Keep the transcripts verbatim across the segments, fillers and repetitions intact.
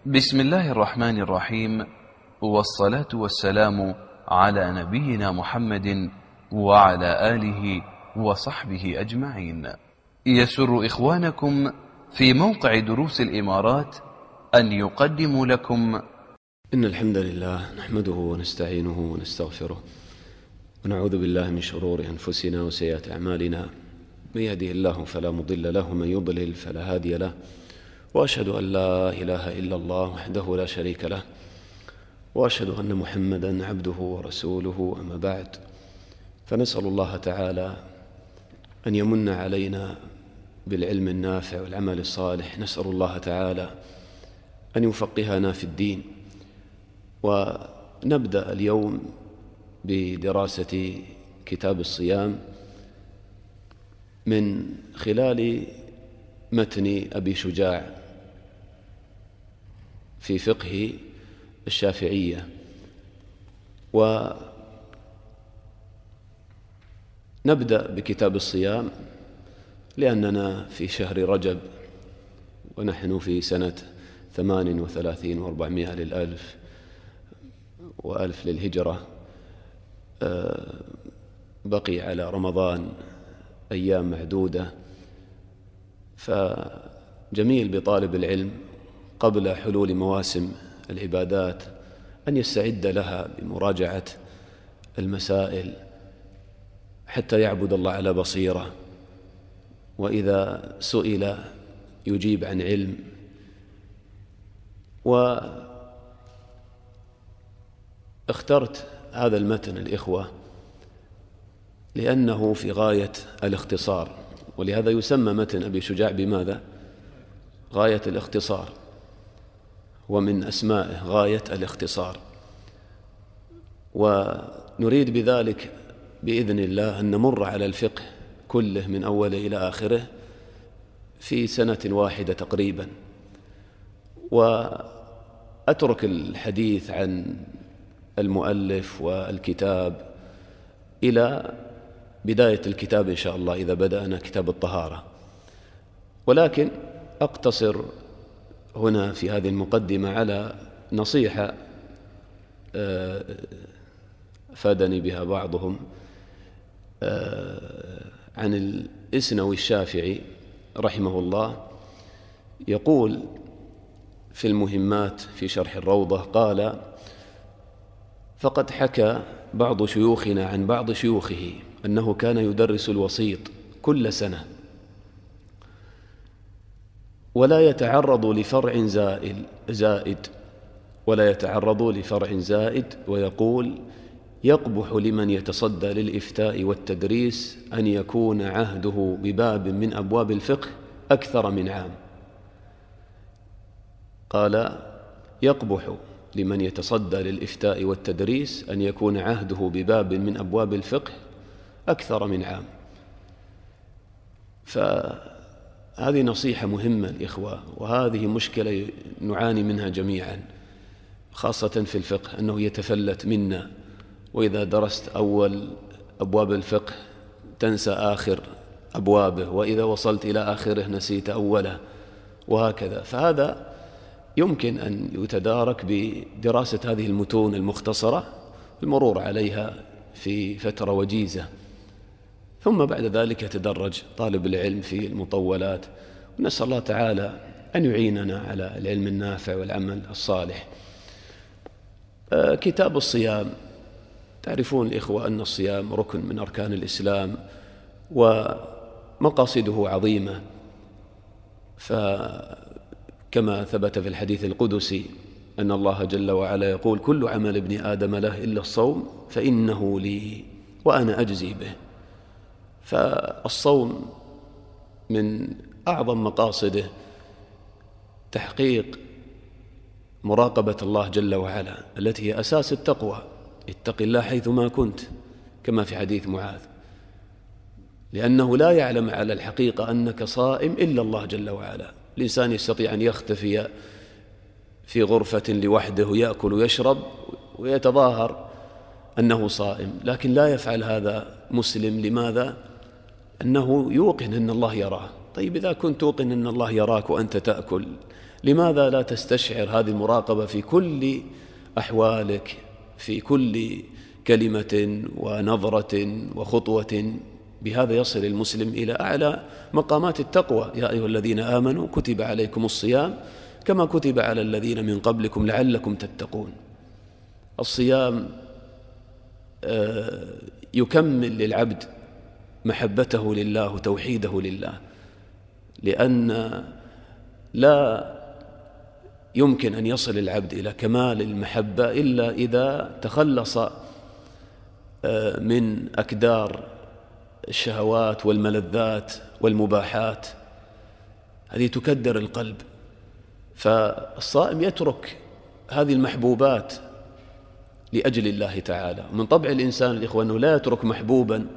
بسم الله الرحمن الرحيم، والصلاة والسلام على نبينا محمد وعلى آله وصحبه أجمعين. يسر إخوانكم في موقع دروس الإمارات أن يقدموا لكم إن الحمد لله نحمده ونستعينه ونستغفره ونعوذ بالله من شرور أنفسنا وسيئات أعمالنا. من يهده الله فلا مضل له ومن يضلل فلا هادي له، وأشهد أن لا إله إلا الله وحده لا شريك له، وأشهد أن محمدا عبده ورسوله. أما بعد، فنسأل الله تعالى أن يمن علينا بالعلم النافع والعمل الصالح. نسأل الله تعالى أن يفقهنا في الدين. ونبدأ اليوم بدراسة كتاب الصيام من خلال متن أبي شجاع في فقه الشافعية. ونبدأ بكتاب الصيام لأننا في شهر رجب، ونحن في سنة ثمان وثلاثين وأربعمائة للألف وألف للهجرة. بقي على رمضان أيام معدودة، فجميل بطالب العلم قبل حلول مواسم العبادات أن يستعد لها بمراجعة المسائل حتى يعبد الله على بصيرة، وإذا سئل يجيب عن علم. واخترت هذا المتن الإخوة لأنه في غاية الاختصار، ولهذا يسمى متن أبي شجاع بماذا؟ غاية الاختصار، ومن أسمائه غاية الاختصار. ونريد بذلك بإذن الله أن نمر على الفقه كله من أوله إلى آخره في سنة واحدة تقريبا، وأترك الحديث عن المؤلف والكتاب إلى بداية الكتاب إن شاء الله إذا بدأنا كتاب الطهارة. ولكن أقتصر هنا في هذه المقدمة على نصيحة أفادني بها بعضهم عن الإسنوي الشافعي رحمه الله. يقول في المهمات في شرح الروضة، قال: فقد حكى بعض شيوخنا عن بعض شيوخه أنه كان يدرس الوسيط كل سنة ولا يتعرض لفرع زائل زائد ولا يتعرض لفرع زائد ويقول: يقبح لمن يتصدى للإفتاء والتدريس أن يكون عهده بباب من أبواب الفقه أكثر من عام. قال: يقبح لمن يتصدى للإفتاء والتدريس أن يكون عهده بباب من أبواب الفقه أكثر من عام. فهذه نصيحة مهمة الإخوة، وهذه مشكلة نعاني منها جميعا، خاصة في الفقه، أنه يتفلت منا، وإذا درست أول أبواب الفقه تنسى آخر أبوابه، وإذا وصلت إلى آخره نسيت أوله، وهكذا. فهذا يمكن أن يتدارك بدراسة هذه المتون المختصرة، المرور عليها في فترة وجيزة، ثم بعد ذلك يتدرج طالب العلم في المطولات. ونسأل الله تعالى أن يعيننا على العلم النافع والعمل الصالح. كتاب الصيام، تعرفون الإخوة أن الصيام ركن من أركان الإسلام، ومقاصده عظيمة. فكما ثبت في الحديث القدسي أن الله جل وعلا يقول: كل عمل ابن آدم له إلا الصوم فإنه لي وأنا أجزي به. فالصوم من أعظم مقاصده تحقيق مراقبة الله جل وعلا التي هي أساس التقوى. اتق الله حيثما كنت، كما في حديث معاذ، لأنه لا يعلم على الحقيقة أنك صائم إلا الله جل وعلا. الإنسان يستطيع أن يختفي في غرفة لوحده يأكل ويشرب ويتظاهر أنه صائم، لكن لا يفعل هذا مسلم. لماذا؟ أنه يوقن أن الله يراه. طيب إذا كنت توقن أن الله يراك وأنت تأكل، لماذا لا تستشعر هذه المراقبة في كل أحوالك، في كل كلمة ونظرة وخطوة؟ بهذا يصل المسلم إلى أعلى مقامات التقوى. يا أيها الذين آمنوا كتب عليكم الصيام كما كتب على الذين من قبلكم لعلكم تتقون. الصيام يكمل للعبد محبته لله وتوحيده لله، لأن لا يمكن أن يصل العبد إلى كمال المحبة إلا إذا تخلص من أكدار الشهوات والملذات والمباحات، هذه تكدر القلب. فالصائم يترك هذه المحبوبات لأجل الله تعالى. من طبع الإنسان الإخوة أنه لا يترك محبوبا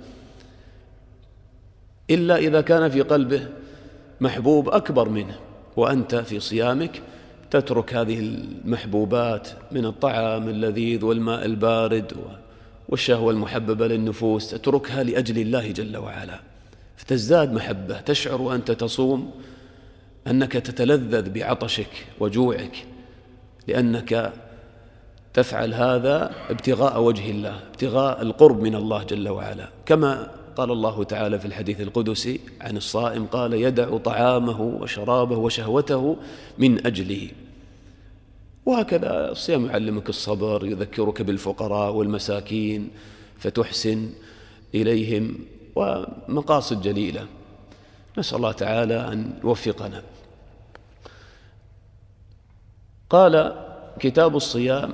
إلا إذا كان في قلبه محبوب أكبر منه، وأنت في صيامك تترك هذه المحبوبات من الطعام اللذيذ والماء البارد والشهوة المحببة للنفوس، تتركها لأجل الله جل وعلا، فتزداد محبة. تشعر وأنت تصوم أنك تتلذذ بعطشك وجوعك، لأنك تفعل هذا ابتغاء وجه الله، ابتغاء القرب من الله جل وعلا. كما قال الله تعالى في الحديث القدسي عن الصائم، قال: يدع طعامه وشرابه وشهوته من أجله. وهكذا الصيام يعلمك الصبر، يذكرك بالفقراء والمساكين فتحسن إليهم، ومقاصد جليلة. نسأل الله تعالى أن يوفقنا. قال: كتاب الصيام.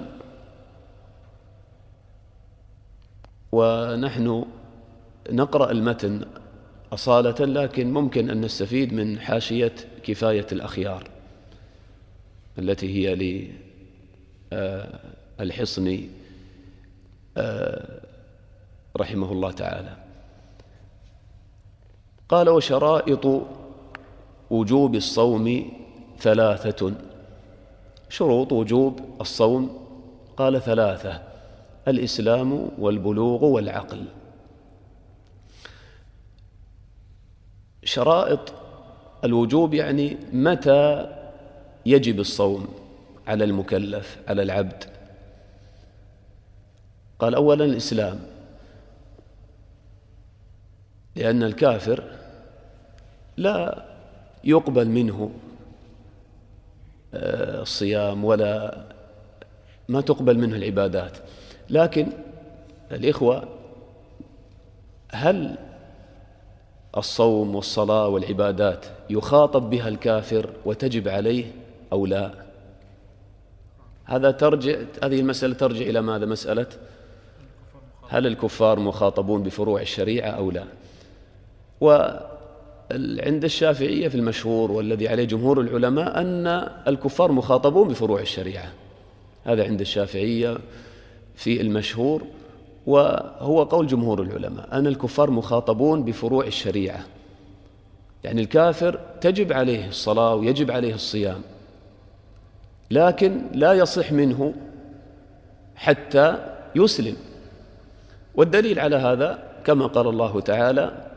ونحن نقرأ المتن أصالة، لكن ممكن أن نستفيد من حاشية كفاية الأخيار التي هي للحصن رحمه الله تعالى. قال: وشرائط وجوب الصوم ثلاثة. شروط وجوب الصوم قال ثلاثة: الإسلام والبلوغ والعقل. شرائط الوجوب يعني متى يجب الصوم على المكلف، على العبد. قال: أولا الإسلام، لأن الكافر لا يقبل منه الصيام ولا ما تقبل منه العبادات. لكن الإخوة، هل الصوم والصلاة والعبادات يخاطب بها الكافر وتجب عليه أو لا؟ هذا ترجع هذه المسألة ترجع إلى ماذا؟ مسألة هل الكفار مخاطبون بفروع الشريعة أو لا؟ وعند الشافعية في المشهور والذي عليه جمهور العلماء أن الكفار مخاطبون بفروع الشريعة. هذا عند الشافعية في المشهور، وهو قول جمهور العلماء أن الكفار مخاطبون بفروع الشريعة. يعني الكافر تجب عليه الصلاة ويجب عليه الصيام، لكن لا يصح منه حتى يسلم. والدليل على هذا كما قال الله تعالى: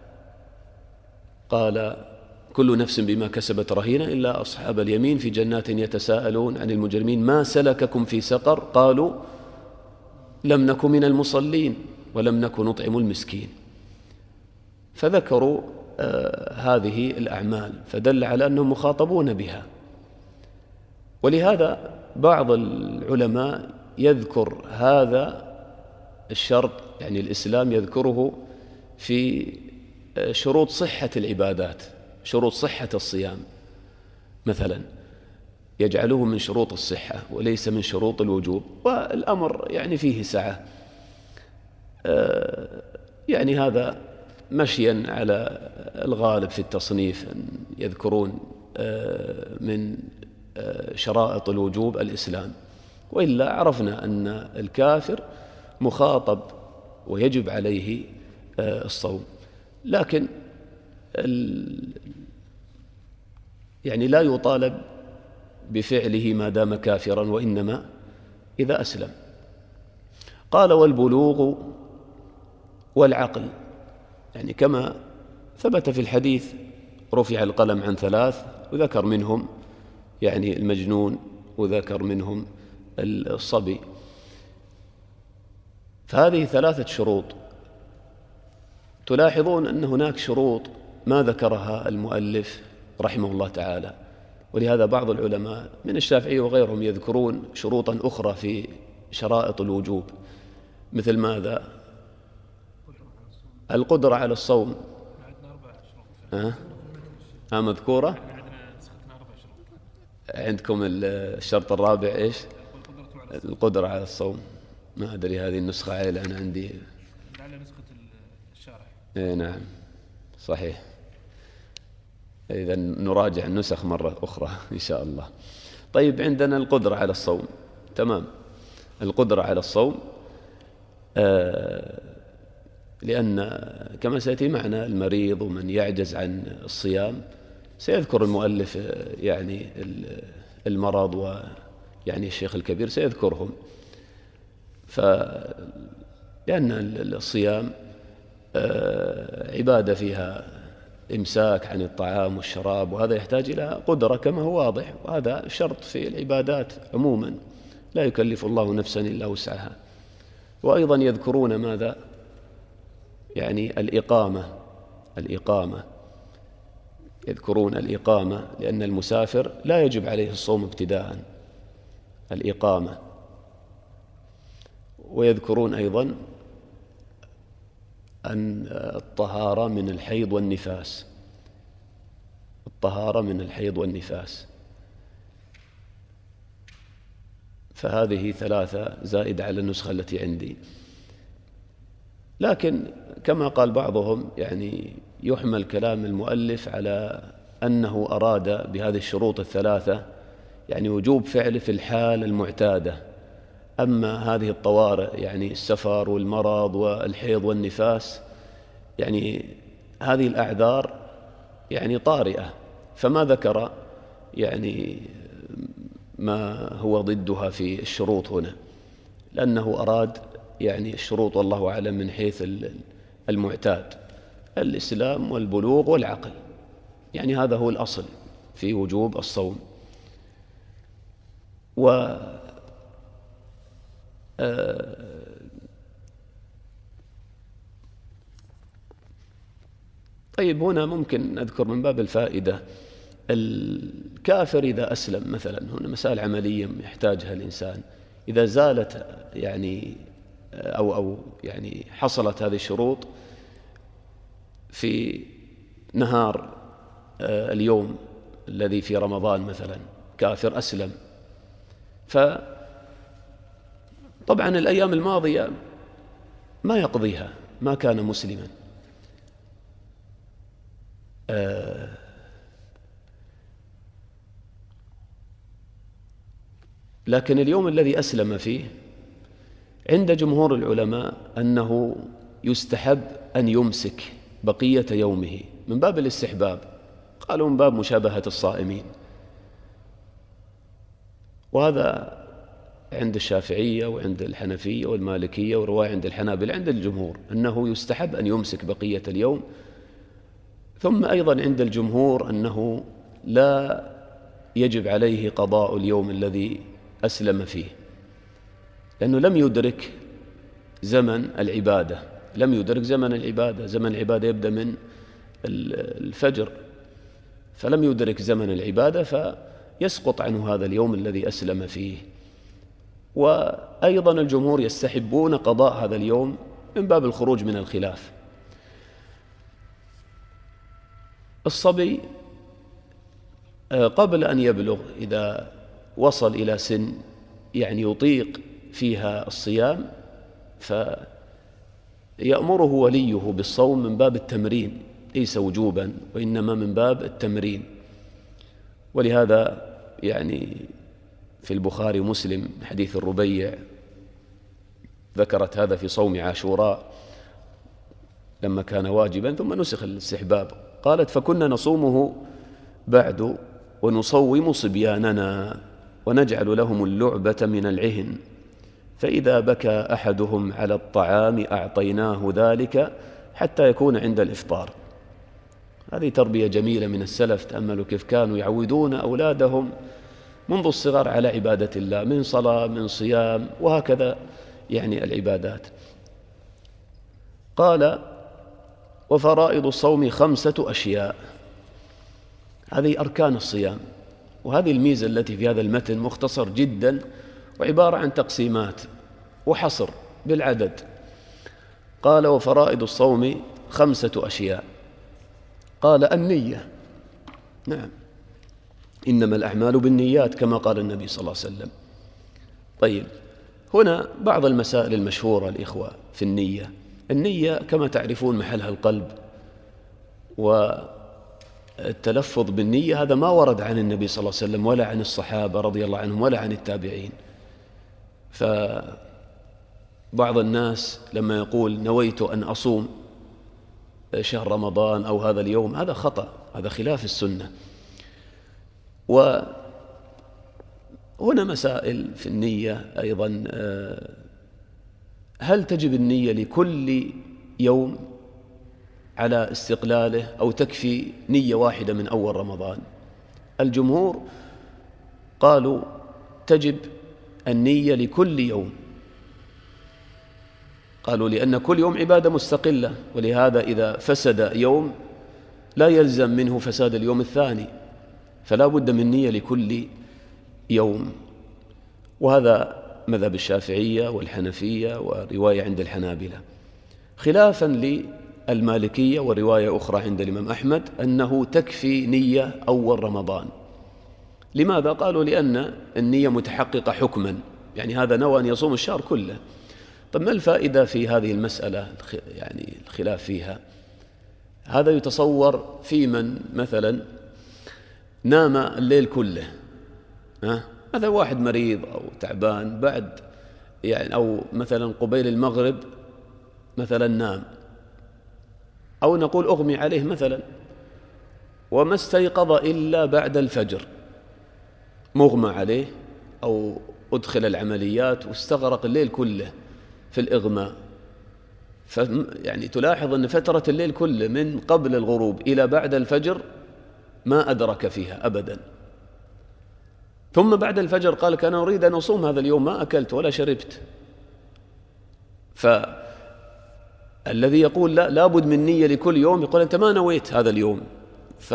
قال: كل نفس بما كسبت رهينة إلا أصحاب اليمين في جنات يتساءلون عن المجرمين ما سلككم في سقر قالوا لم نكن من المصلين ولم نكن نطعم المسكين. فذكروا آه هذه الأعمال، فدل على أنهم مخاطبون بها. ولهذا بعض العلماء يذكر هذا الشرط، يعني الإسلام، يذكره في شروط صحة العبادات، شروط صحة الصيام مثلا، يجعله من شروط الصحة وليس من شروط الوجوب. والأمر يعني فيه سعة، يعني هذا مشيا على الغالب في التصنيف أن يذكرون من شرائط الوجوب الإسلام، وإلا عرفنا أن الكافر مخاطب ويجب عليه الصوم، لكن يعني لا يطالب بفعله ما دام كافرا، وإنما إذا أسلم. قال: والبلوغ والعقل، يعني كما ثبت في الحديث رفع القلم عن ثلاث، وذكر منهم يعني المجنون وذكر منهم الصبي. فهذه ثلاثة شروط. تلاحظون أن هناك شروط ما ذكرها المؤلف رحمه الله تعالى، ولهذا بعض العلماء من الشافعي وغيرهم يذكرون شروطا أخرى في شرائط الوجوب، مثل ماذا؟ القدرة على الصوم. ها أه؟ مذكورة عندكم الشرط الرابع إيش؟ القدرة على الصوم. ما أدري هذه النسخة عيل أنا عندي. لعل نسخة الشارح. إيه نعم صحيح. إذا نراجع النسخ مرة أخرى إن شاء الله. طيب عندنا القدرة على الصوم، تمام. القدرة على الصوم آه لأن كما سيأتي معنا المريض ومن يعجز عن الصيام سيذكر المؤلف يعني المرض، ويعني الشيخ الكبير سيذكرهم. فلأن الصيام عبادة فيها إمساك عن الطعام والشراب، وهذا يحتاج إلى قدرة كما هو واضح، وهذا شرط في العبادات عموما، لا يكلف الله نفسا إلا وسعها. وأيضا يذكرون ماذا؟ يعني الإقامة الإقامة يذكرون الإقامة، لأن المسافر لا يجب عليه الصوم ابتداء، الإقامة. ويذكرون أيضا أن الطهارة من الحيض والنفاس، الطهارة من الحيض والنفاس. فهذه ثلاثة زائد على النسخة التي عندي. لكن كما قال بعضهم يعني يحمل كلام المؤلف على أنه أراد بهذه الشروط الثلاثة يعني وجوب فعل في الحال المعتادة. أما هذه الطوارئ يعني السفر والمرض والحيض والنفاس، يعني هذه الأعذار يعني طارئة، فما ذكر يعني ما هو ضدها في الشروط هنا، لأنه أراد يعني الشروط والله أعلم من حيث المعتاد، الإسلام والبلوغ والعقل، يعني هذا هو الأصل في وجوب الصوم. و طيب هنا ممكن نذكر من باب الفائدة، الكافر إذا أسلم مثلا، هنا مسائل عملية يحتاجها الإنسان، إذا زالت يعني أو أو يعني حصلت هذه الشروط في نهار اليوم الذي في رمضان مثلا، كافر أسلم، فطبعا الأيام الماضية ما يقضيها، ما كان مسلما. لكن اليوم الذي أسلم فيه عند جمهور العلماء أنه يستحب أن يمسك بقية يومه من باب الاستحباب، قالوا من باب مشابهة الصائمين. وهذا عند الشافعية وعند الحنفية والمالكية ورواية عند الحنابلة، عند الجمهور أنه يستحب أن يمسك بقية اليوم. ثم أيضا عند الجمهور أنه لا يجب عليه قضاء اليوم الذي أسلم فيه، لأنه لم يدرك زمن العبادة، لم يدرك زمن العبادة، زمن العبادة يبدأ من الفجر، فلم يدرك زمن العبادة فيسقط عنه هذا اليوم الذي أسلم فيه. وأيضا الجمهور يستحبون قضاء هذا اليوم من باب الخروج من الخلاف. الصبي قبل أن يبلغ إذا وصل إلى سن يعني يطيق فيها الصيام، فيأمره وليه بالصوم من باب التمرين، ليس وجوبا وإنما من باب التمرين. ولهذا يعني في البخاري ومسلم حديث الربيع ذكرت هذا في صوم عاشوراء لما كان واجبا ثم نسخ الاستحباب، قالت: فكنا نصومه بعد ونصوم صبياننا ونجعل لهم اللعبة من العهن، فإذا بكى أحدهم على الطعام أعطيناه ذلك حتى يكون عند الإفطار. هذه تربية جميلة من السلف، تأملوا كيف كانوا يعودون أولادهم منذ الصغر على عبادة الله، من صلاة من صيام وهكذا يعني العبادات. قال وفرائض الصوم خمسة أشياء، هذه أركان الصيام، وهذه الميزة التي في هذا المتن مختصر جدا وعبارة عن تقسيمات وحصر بالعدد. قال وفرائض الصوم خمسة أشياء. قال النية، نعم، إنما الأعمال بالنيات كما قال النبي صلى الله عليه وسلم. طيب، هنا بعض المسائل المشهورة الإخوة في النية. النية كما تعرفون محلها القلب، والتلفظ بالنية هذا ما ورد عن النبي صلى الله عليه وسلم ولا عن الصحابة رضي الله عنهم ولا عن التابعين. فبعض الناس لما يقول نويت أن أصوم شهر رمضان أو هذا اليوم، هذا خطأ، هذا خلاف السنة. وهنا مسائل في النية أيضا، هل تجب النية لكل يوم على استقلاله أو تكفي نية واحدة من أول رمضان؟ الجمهور قالوا تجب النية لكل يوم، قالوا لأن كل يوم عبادة مستقلة، ولهذا إذا فسد يوم لا يلزم منه فساد اليوم الثاني، فلا بد من نية لكل يوم. وهذا مذهب الشافعية والحنفية ورواية عند الحنابلة، خلافا للمالكية ورواية أخرى عند الإمام أحمد أنه تكفي نية أول رمضان. لماذا؟ قالوا لأن النية متحققة حكما، يعني هذا نوى أن يصوم الشهر كله. طب ما الفائدة في هذه المسألة يعني الخلاف فيها؟ هذا يتصور في من مثلا نام الليل كله، ها؟ مثلا واحد مريض أو تعبان بعد يعني، أو مثلا قبيل المغرب مثلا نام، أو نقول أغمي عليه مثلا وما استيقظ إلا بعد الفجر، مغمى عليه أو أدخل العمليات واستغرق الليل كله في الإغماء. يعني تلاحظ أن فترة الليل كله من قبل الغروب إلى بعد الفجر ما أدرك فيها أبدا، ثم بعد الفجر قال كان أريد أن أصوم هذا اليوم، ما أكلت ولا شربت. فالذي يقول لا لابد من نية لكل يوم يقول أنت ما نويت هذا اليوم، ف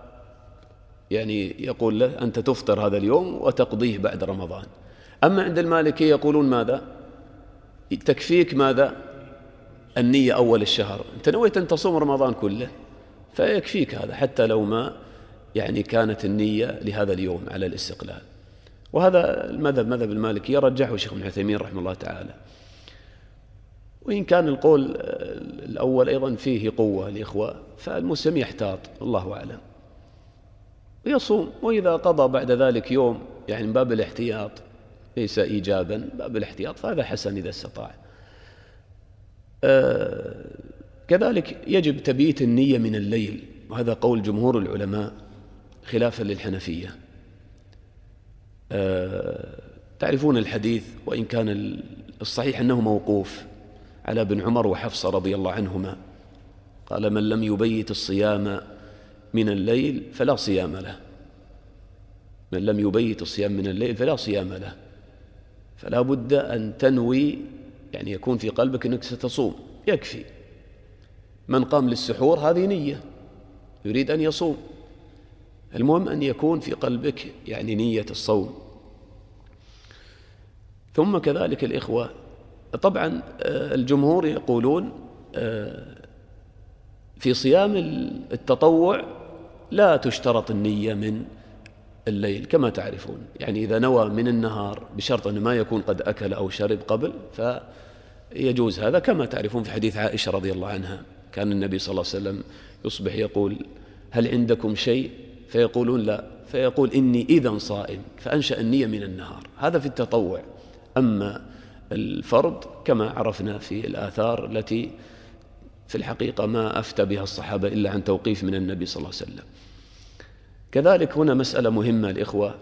يعني يقول له أنت تفطر هذا اليوم وتقضيه بعد رمضان. أما عند المالكية يقولون ماذا؟ تكفيك ماذا؟ النية أول الشهر، أنت نويت أن تصوم رمضان كله فيكفيك هذا، حتى لو ما يعني كانت النية لهذا اليوم على الاستقلال. وهذا المذهب مذهب المالكية رجحه الشيخ ابن عثيمين رحمه الله تعالى، وإن كان القول الأول أيضا فيه قوة الإخوة، فالمسلم يحتاط الله أعلم ويصوم، وإذا قضى بعد ذلك يوم يعني من باب الاحتياط ليس إيجابا، باب الاحتياط فهذا حسن إذا استطاع. آه كذلك يجب تبييت النية من الليل، وهذا قول جمهور العلماء خلافا للحنفية. آه تعرفون الحديث، وإن كان الصحيح أنه موقوف على ابن عمر وحفصة رضي الله عنهما، قال من لم يبيت الصيام من الليل فلا صيام له، من لم يبيت الصيام من الليل فلا صيام له. فلا بد أن تنوي، يعني يكون في قلبك أنك ستصوم، يكفي. من قام للسحور هذه نية، يريد أن يصوم، المهم أن يكون في قلبك يعني نية الصوم. ثم كذلك الإخوة طبعا الجمهور يقولون في صيام التطوع لا تشترط النية من الليل كما تعرفون، يعني إذا نوى من النهار بشرط أنه ما يكون قد أكل أو شرب قبل فيجوز هذا، كما تعرفون في حديث عائشة رضي الله عنها كان النبي صلى الله عليه وسلم يصبح يقول هل عندكم شيء؟ فيقولون لا، فيقول إني إذن صائم، فأنشأ النية من النهار. هذا في التطوع. أما الفرض كما عرفنا في الآثار التي في الحقيقة ما أفتى بها الصحابة إلا عن توقيف من النبي صلى الله عليه وسلم. كذلك هنا مسألة مهمة الإخوة،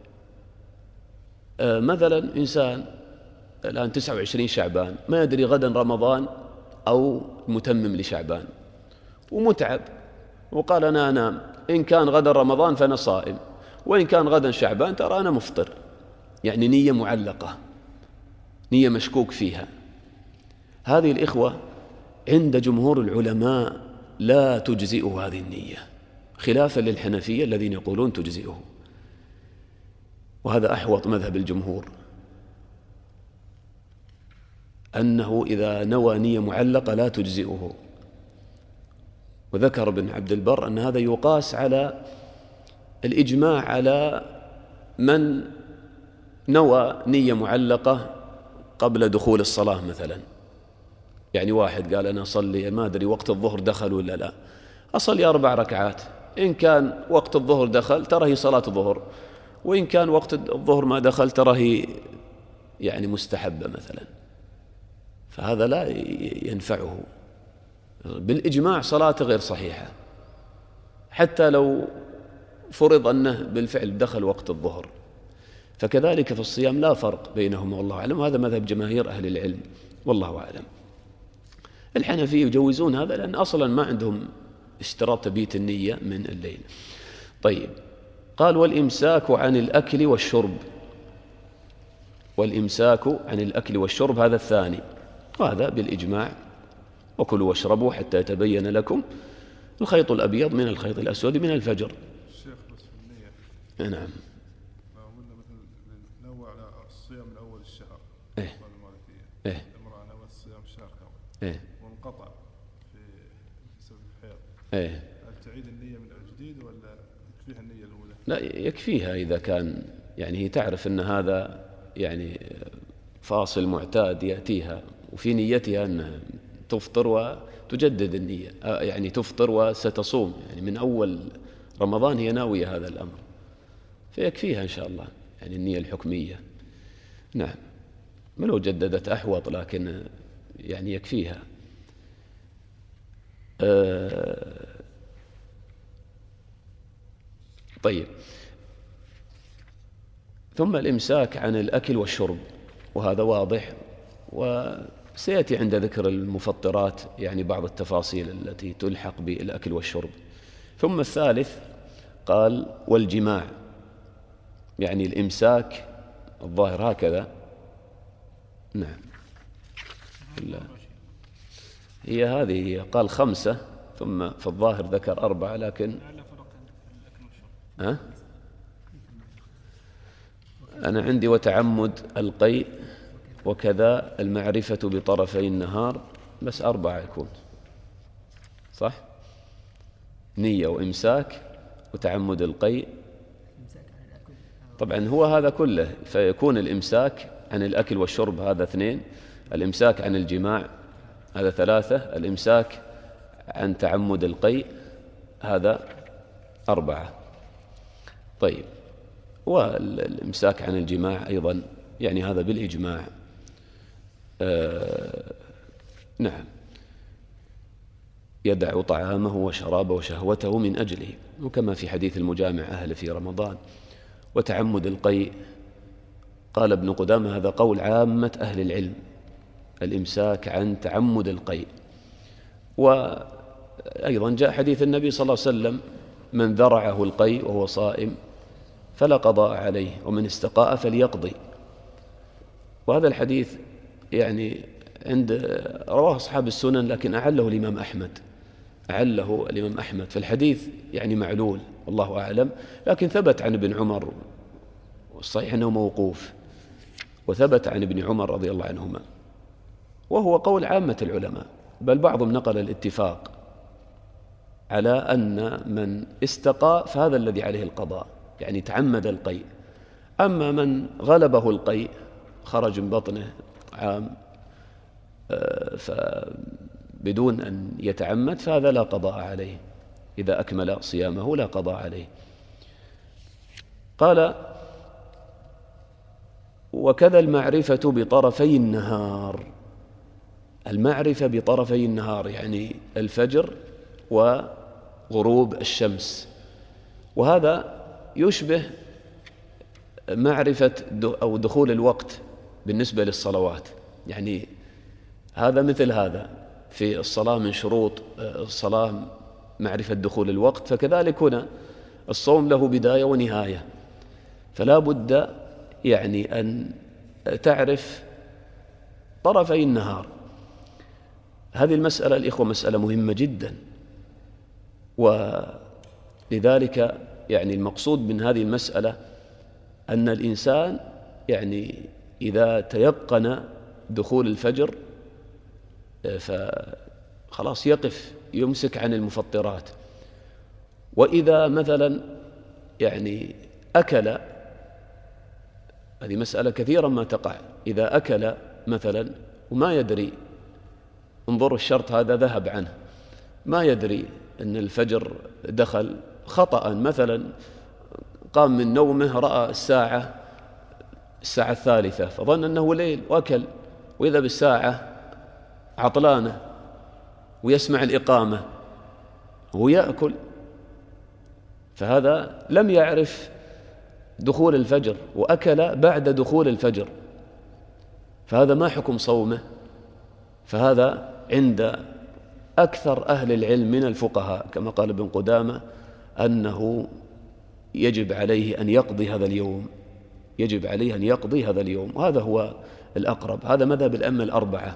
آه مثلا إنسان الآن تسعة وعشرين شعبان ما يدري غدا رمضان أو متمم لشعبان ومتعب، وقال أنا أنام إن كان غدا رمضان فأنا صائم، وإن كان غدا شعبان ترى أنا مفطر، يعني نية معلقة، نية مشكوك فيها. هذه الإخوة عند جمهور العلماء لا تجزئه هذه النية، خلافا للحنفية الذين يقولون تجزئه، وهذا أحوط مذهب الجمهور، أنه إذا نوى نية معلقة لا تجزئه. وذكر ابن عبد البر أن هذا يقاس على الإجماع على من نوى نية معلقة قبل دخول الصلاة مثلا. يعني واحد قال أنا أصلي ما أدري وقت الظهر دخل ولا لا، أصلي أربع ركعات، إن كان وقت الظهر دخل ترى هي صلاة الظهر، وإن كان وقت الظهر ما دخل ترى هي يعني مستحبة مثلا، فهذا لا ينفعه. بالإجماع صلاته غير صحيحة حتى لو فرض أنه بالفعل دخل وقت الظهر. فكذلك في الصيام لا فرق بينهما والله أعلم، وهذا مذهب جماهير أهل العلم والله أعلم. الحنفية يجوزون هذا لأن أصلا ما عندهم اشتراط تبيت النية من الليل. طيب، قال والإمساك عن الأكل والشرب، والإمساك عن الأكل والشرب هذا الثاني، وهذا بالإجماع، وكلوا واشربوا حتى يتبين لكم الخيط الأبيض من الخيط الأسود من الفجر. الشيخ بس في النية. نعم. ما قلنا مثل نوع على الصيام من أول الشهر. إيه. المالكية. إيه. المرأة نوى الصيام شهر كامل. إيه. وانقطع في بسبب الحيض. إيه. هل تعيد النية من جديد ولا يكفيها النية الأولى؟ لا، يكفيها إذا كان يعني هي تعرف أن هذا يعني فاصل معتاد يأتيها، وفي نيتها أنها تفطر وتجدد النية، يعني تفطر وستصوم، يعني من أول رمضان هي ناوية هذا الأمر، فيكفيها إن شاء الله يعني النية الحكمية. نعم، ولو جددت أحوط، لكن يعني يكفيها. آه طيب، ثم الإمساك عن الأكل والشرب، وهذا واضح، وسيأتي عند ذكر المفطرات يعني بعض التفاصيل التي تلحق بالأكل والشرب. ثم الثالث قال والجماع، يعني الإمساك الظاهر هكذا. نعم، لا. هي هذه قال خمسة، ثم في الظاهر ذكر أربعة، لكن ها؟ أنا عندي وتعمد القيء وكذا المعرفة بطرفي النهار، بس أربعة يكون صح؟ نية وإمساك وتعمد القيء، طبعا هو هذا كله، فيكون الإمساك عن الأكل والشرب هذا اثنين، الإمساك عن الجماع هذا ثلاثة، الإمساك عن تعمد القيء هذا أربعة. طيب، والإمساك عن الجماع أيضا يعني هذا بالإجماع. آه نعم، يدع طعامه وشرابه وشهوته من أجله، وكما في حديث المجامع أهل في رمضان. وتعمد القيء قال ابن قدامة هذا قول عامة أهل العلم، الإمساك عن تعمد القيء. وأيضا جاء حديث النبي صلى الله عليه وسلم من ذرعه القيء وهو صائم فلا قضاء عليه، ومن استقاء فليقضي. وهذا الحديث يعني عند رواه أصحاب السنن، لكن أعله الإمام أحمد، أعله الإمام أحمد، فالحديث يعني معلول والله أعلم، لكن ثبت عن ابن عمر، والصحيح أنه موقوف، وثبت عن ابن عمر رضي الله عنهما، وهو قول عامة العلماء، بل بعضهم نقل الاتفاق على أن من استقى فهذا الذي عليه القضاء، يعني تعمد القيء. أما من غلبه القيء خرج من بطنه طعام فبدون أن يتعمد فهذا لا قضاء عليه، إذا أكمل صيامه لا قضاء عليه. قال وكذا المعرفة بطرفي النهار، المعرفة بطرفي النهار يعني الفجر وغروب الشمس، وهذا يشبه معرفة أو دخول الوقت بالنسبة للصلوات، يعني هذا مثل هذا في الصلاة من شروط الصلاة معرفة دخول الوقت، فكذلك هنا الصوم له بداية ونهاية، فلا بد يعني أن تعرف طرفي النهار. هذه المسألة الإخوة مسألة مهمة جدا، ولذلك يعني المقصود من هذه المسألة أن الإنسان يعني إذا تيقن دخول الفجر فخلاص يقف يمسك عن المفطرات. وإذا مثلا يعني أكل، هذه مسألة كثيرا ما تقع، إذا أكل مثلا وما يدري، انظروا الشرط هذا ذهب عنه، ما يدري أن الفجر دخل خطأ، مثلا قام من نومه رأى الساعة الساعة الثالثة فظن أنه ليل وأكل، وإذا بالساعة عطلانة ويسمع الإقامة ويأكل، فهذا لم يعرف دخول الفجر وأكل بعد دخول الفجر، فهذا ما حكم صومه؟ فهذا عند أكثر أهل العلم من الفقهاء كما قال ابن قدامة أنه يجب عليه أن يقضي هذا اليوم، يجب عليه أن يقضي هذا اليوم، وهذا هو الأقرب، هذا مذهب الأئمة الأربعة.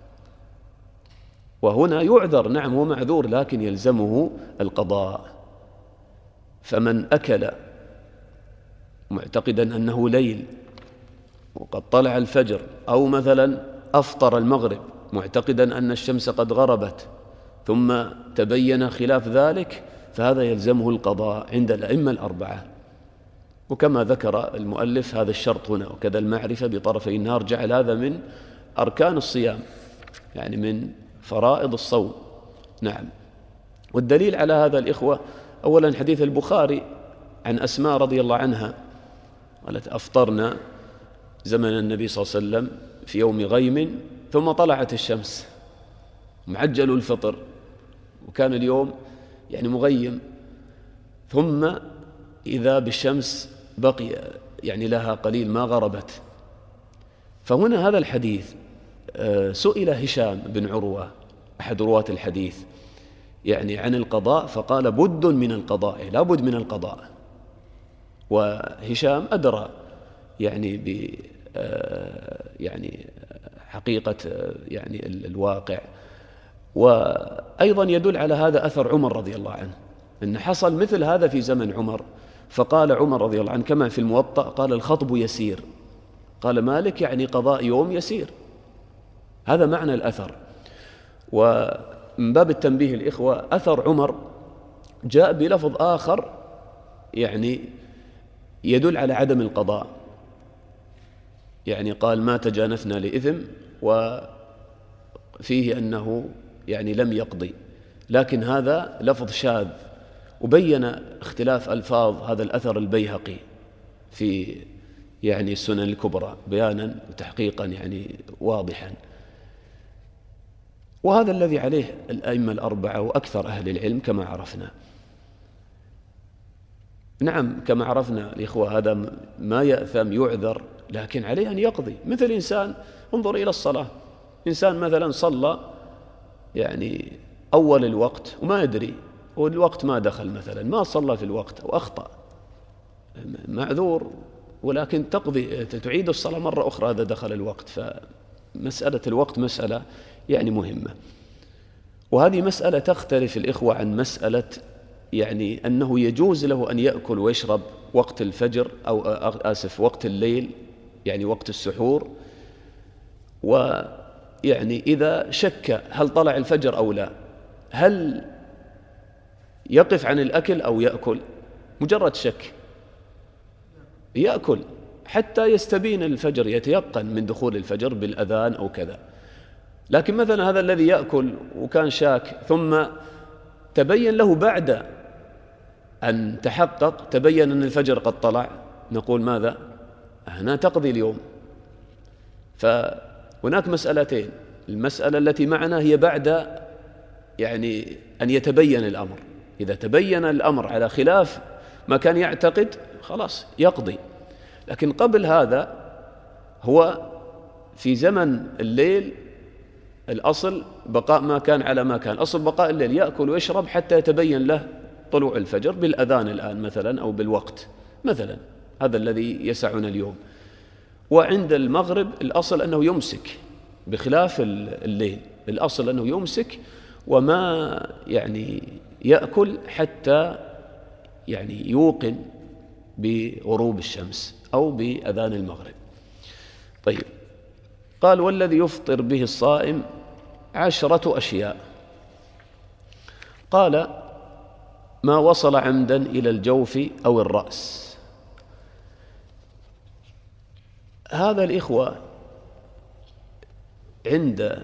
وهنا يعذر، نعم هو معذور، لكن يلزمه القضاء. فمن أكل معتقدا أنه ليل وقد طلع الفجر، أو مثلا أفطر المغرب معتقدا أن الشمس قد غربت ثم تبين خلاف ذلك، فهذا يلزمه القضاء عند الأئمة الأربعة. وكما ذكر المؤلف هذا الشرط هنا، وكذا المعرفة بطرفي النهار جعل هذا من أركان الصيام، يعني من فرائض الصوم. نعم. والدليل على هذا الإخوة أولا حديث البخاري عن أسماء رضي الله عنها قالت أفطرنا زمن النبي صلى الله عليه وسلم في يوم غيم ثم طلعت الشمس، معجلوا الفطر وكان اليوم يعني مغيم، ثم إذا بالشمس بقي يعني لها قليل ما غربت. فهنا هذا الحديث سئل هشام بن عروة أحد رواة الحديث يعني عن القضاء، فقال بد من القضاء، لا بد من القضاء. وهشام أدرى يعني ب يعني حقيقة يعني الواقع. وأيضا يدل على هذا أثر عمر رضي الله عنه، أن حصل مثل هذا في زمن عمر، فقال عمر رضي الله عنه كما في الموطأ قال الخطب يسير، قال مالك يعني قضاء يوم يسير. هذا معنى الأثر. ومن باب التنبيه الإخوة، أثر عمر جاء بلفظ آخر يعني يدل على عدم القضاء، يعني قال ما تجانفنا لإثم، وفيه أنه يعني لم يقضي، لكن هذا لفظ شاذ. وبين اختلاف ألفاظ هذا الأثر البيهقي في يعني السنن الكبرى بيانا وتحقيقا يعني واضحا. وهذا الذي عليه الأئمة الأربعة وأكثر أهل العلم كما عرفنا. نعم كما عرفنا الإخوة هذا ما يأثم يعذر، لكن عليه أن يقضي. مثل إنسان، انظر إلى الصلاة، إنسان مثلا صلى يعني أول الوقت وما يدري والوقت ما دخل، مثلا ما صلى في الوقت أو أخطأ، معذور، ولكن تقضي تعيد الصلاة مرة أخرى إذا دخل الوقت. فمسألة الوقت مسألة يعني مهمة. وهذه مسألة تختلف الإخوة عن مسألة يعني أنه يجوز له أن يأكل ويشرب وقت الفجر أو آسف وقت الليل يعني وقت السحور، ويعني إذا شك هل طلع الفجر أو لا، هل يقف عن الأكل أو يأكل؟ مجرد شك يأكل حتى يستبين الفجر، يتيقن من دخول الفجر بالأذان أو كذا. لكن مثلا هذا الذي يأكل وكان شاك ثم تبين له بعد أن تحقق تبين أن الفجر قد طلع، نقول ماذا؟ هنا تقضي اليوم. فهناك مسألتين، المسألة التي معنا هي بعد يعني أن يتبين الأمر، إذا تبين الأمر على خلاف ما كان يعتقد خلاص يقضي. لكن قبل هذا هو في زمن الليل الأصل بقاء ما كان على ما كان، أصل بقاء الليل يأكل ويشرب حتى يتبين له طلوع الفجر بالأذان الآن مثلا أو بالوقت مثلا، هذا الذي يسعنا اليوم. وعند المغرب الأصل أنه يمسك، بخلاف الليل الأصل أنه يمسك وما يعني يأكل حتى يعني يوقن بغروب الشمس أو بأذان المغرب. طيب، قال والذي يفطر به الصائم عشرة أشياء. قال ما وصل عمدا إلى الجوف أو الرأس. هذا الإخوة عند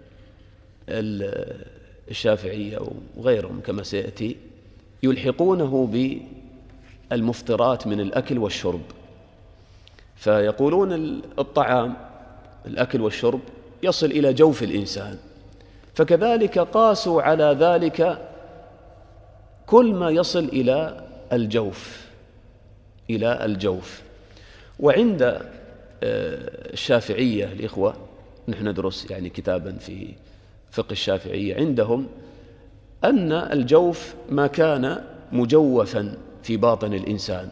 الشافعية وغيرهم كما سيأتي يلحقونه بالمفطرات من الأكل والشرب، فيقولون الطعام الأكل والشرب يصل إلى جوف الإنسان، فكذلك قاسوا على ذلك كل ما يصل إلى الجوف إلى الجوف. وعند الشافعية الإخوة، نحن ندرس يعني كتابا في فقه الشافعية، عندهم أن الجوف ما كان مجوفا في باطن الإنسان،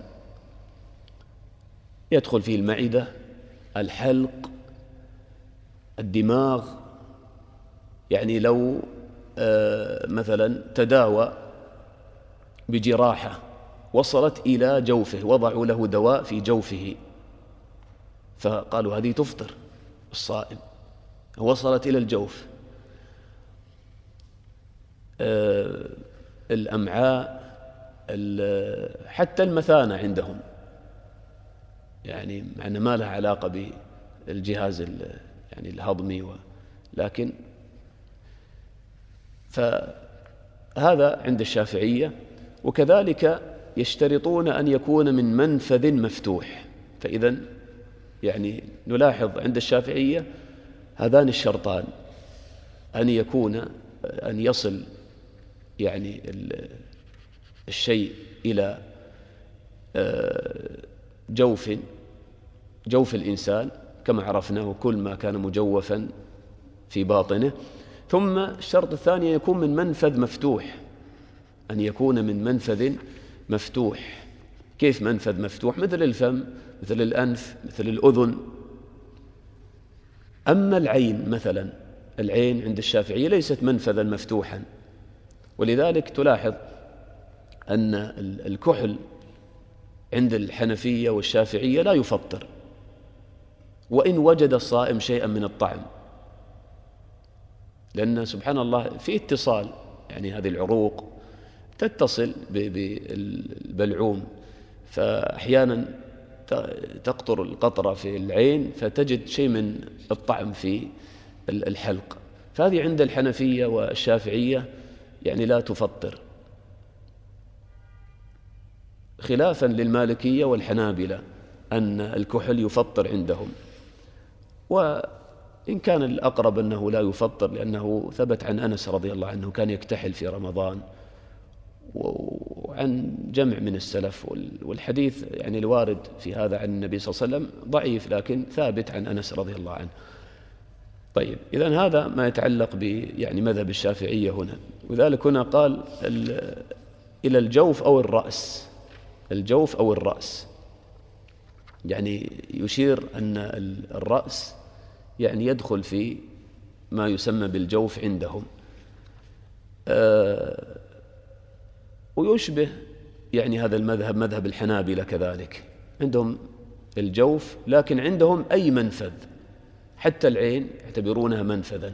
يدخل فيه المعدة، الحلق، الدماغ. يعني لو مثلا تداوى بجراحة وصلت إلى جوفه، وضعوا له دواء في جوفه، فقالوا هذه تفطر الصائم، وصلت إلى الجوف. الأمعاء، حتى المثانة عندهم، يعني مع أن ما لها علاقة بالجهاز يعني الهضمي، لكن فهذا عند الشافعية. وكذلك يشترطون أن يكون من منفذ مفتوح، فإذا يعني نلاحظ عند الشافعية هذان الشرطان، أن يكون أن يصل يعني الشيء إلى جوف جوف الإنسان كما عرفناه، كل ما كان مجوفا في باطنه. ثم الشرط الثاني أن يكون من منفذ مفتوح، أن يكون من منفذ مفتوح. كيف منفذ مفتوح؟ مثل الفم، مثل الأنف، مثل الأذن. أما العين مثلا، العين عند الشافعية ليست منفذا مفتوحا، ولذلك تلاحظ أن الكحل عند الحنفية والشافعية لا يفطر، وإن وجد الصائم شيئا من الطعم، لأن سبحان الله في اتصال، يعني هذه العروق تتصل بالبلعوم، فأحيانا تقطر القطرة في العين فتجد شيء من الطعم في الحلق، فهذه عند الحنفية والشافعية يعني لا تفطر، خلافا للمالكية والحنابلة أن الكحل يفطر عندهم. وإن كان الأقرب أنه لا يفطر، لأنه ثبت عن أنس رضي الله عنه كان يكتحل في رمضان، وعن جمع من السلف، والحديث يعني الوارد في هذا عن النبي صلى الله عليه وسلم ضعيف لكن ثابت عن أنس رضي الله عنه. طيب، إذن هذا ما يتعلق ب يعني مذهب الشافعية هنا. وذلك هنا قال إلى الجوف أو الرأس، الجوف أو الرأس، يعني يشير أن الرأس يعني يدخل في ما يسمى بالجوف عندهم. أه ويشبه يعني هذا المذهب مذهب الحنابلة كذلك، عندهم الجوف لكن عندهم أي منفذ، حتى العين يعتبرونها منفذا.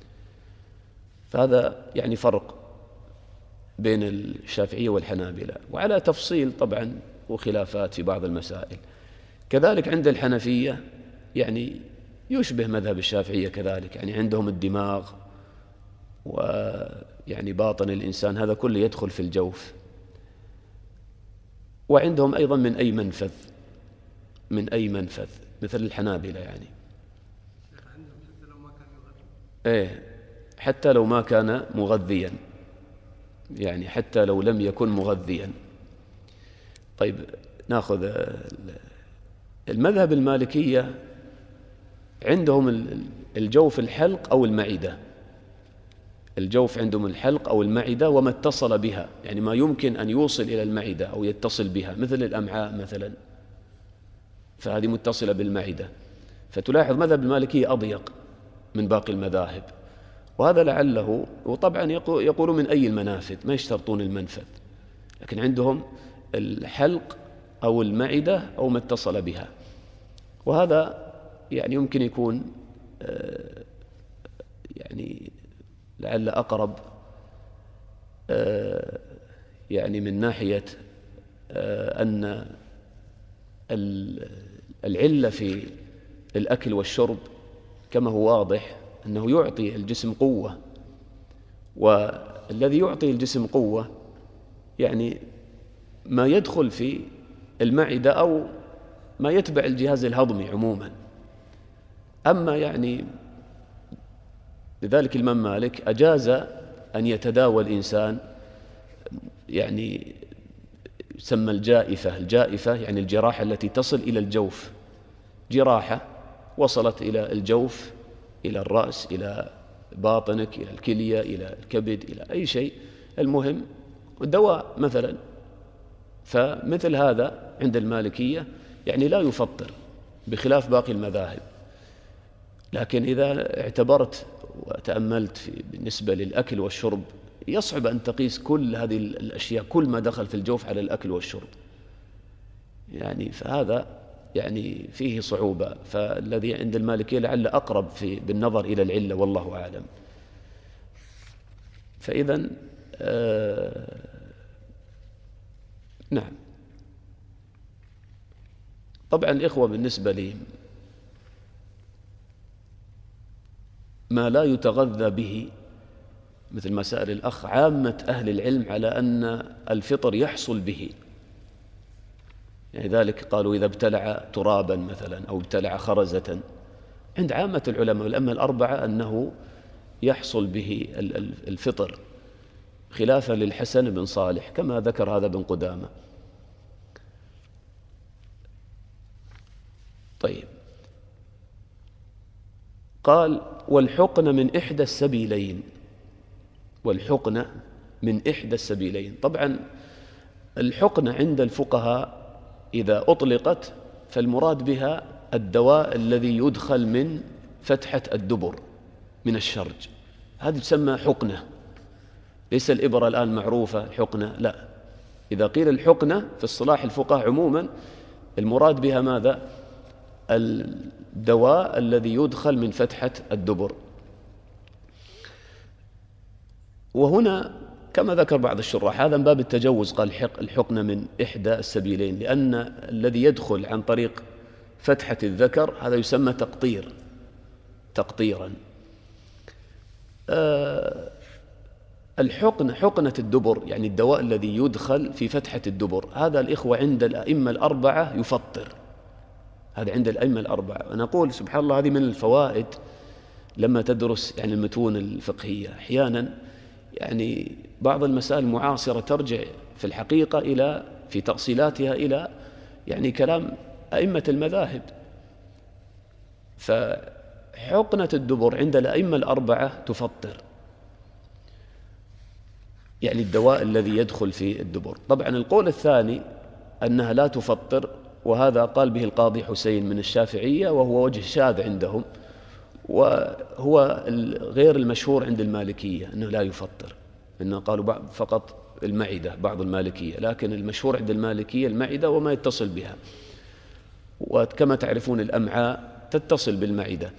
فهذا يعني فرق بين الشافعية والحنابلة، وعلى تفصيل طبعا وخلافات في بعض المسائل. كذلك عند الحنفية يعني يشبه مذهب الشافعية كذلك، يعني عندهم الدماغ ويعني باطن الإنسان، هذا كله يدخل في الجوف. وعندهم أيضا من أي منفذ، من أي منفذ مثل الحنابلة يعني. إيه، حتى لو ما كان مغذيا، يعني حتى لو لم يكن مغذيا. طيب، ناخذ المذهب المالكية، عندهم الجوف الحلق أو المعدة. الجوف عندهم الحلق أو المعدة وما اتصل بها، يعني ما يمكن أن يوصل إلى المعدة أو يتصل بها، مثل الأمعاء مثلا، فهذه متصلة بالمعدة. فتلاحظ مذهب المالكية أضيق من باقي المذاهب، وهذا لعله، وطبعا يقولون من أي المنافذ، ما يشترطون المنفذ، لكن عندهم الحلق أو المعدة أو ما اتصل بها. وهذا يعني يمكن يكون يعني لعل أقرب يعني من ناحية أن العلة في الأكل والشرب كما هو واضح أنه يعطي الجسم قوة، والذي يعطي الجسم قوة يعني ما يدخل في المعدة أو ما يتبع الجهاز الهضمي عموما. أما يعني لذلك الإمام مالك أجاز أن يتداوى الإنسان يعني يسمى الجائفة. الجائفة يعني الجراحة التي تصل إلى الجوف، جراحة وصلت إلى الجوف، إلى الرأس، إلى باطنك، إلى الكلية، إلى الكبد، إلى أي شيء، المهم الدواء مثلا. فمثل هذا عند المالكية يعني لا يفطر بخلاف باقي المذاهب. لكن إذا اعتبرت وتأملت في بالنسبة للأكل والشرب يصعب أن تقيس كل هذه الأشياء، كل ما دخل في الجوف على الأكل والشرب، يعني فهذا يعني فيه صعوبة. فالذي عند المالكية لعل أقرب في بالنظر إلى العلة، والله أعلم. فإذن آه نعم. طبعا الإخوة بالنسبة لي ما لا يتغذى به مثل ما سأل الأخ، عامة أهل العلم على أن الفطر يحصل به، يعني ذلك قالوا إذا ابتلع ترابا مثلا أو ابتلع خرزة، عند عامة العلماء والأئمة الأربعة أنه يحصل به الفطر، خلافا للحسن بن صالح كما ذكر هذا بن قدامة. طيب، قال والحقن من إحدى السبيلين، والحقن من إحدى السبيلين. طبعا الحقن عند الفقهاء إذا أطلقت فالمراد بها الدواء الذي يدخل من فتحة الدبر من الشرج، هذه تسمى حقنة، ليس الإبرة الآن معروفة حقنة، لا. إذا قيل الحقنة في اصطلاح الفقهاء عموما المراد بها ماذا؟ الدواء الذي يدخل من فتحة الدبر. وهنا كما ذكر بعض الشراح هذا من باب التجوز، قال الحقنة من إحدى السبيلين، لأن الذي يدخل عن طريق فتحة الذكر هذا يسمى تقطير، تقطيرا. أه الحقنة، حقنة الدبر يعني الدواء الذي يدخل في فتحة الدبر، هذا الإخوة عند الأئمة الأربعة يفطر، هذا عند الأئمة الأربعة. أنا أقول سبحان الله هذه من الفوائد لما تدرس يعني المتون الفقهية، أحيانا يعني بعض المسائل المعاصرة ترجع في الحقيقة إلى في تأصيلاتها إلى يعني كلام أئمة المذاهب. فحقنة الدبر عند الأئمة الأربعة تفطر، يعني الدواء الذي يدخل في الدبر. طبعا القول الثاني أنها لا تفطر، وهذا قال به القاضي حسين من الشافعية، وهو وجه شاذ عندهم، وهو غير المشهور عند المالكية أنه لا يفطر، إنه قالوا فقط المعدة بعض المالكية، لكن المشهور عند المالكية المعدة وما يتصل بها، وكما تعرفون الأمعاء تتصل بالمعدة.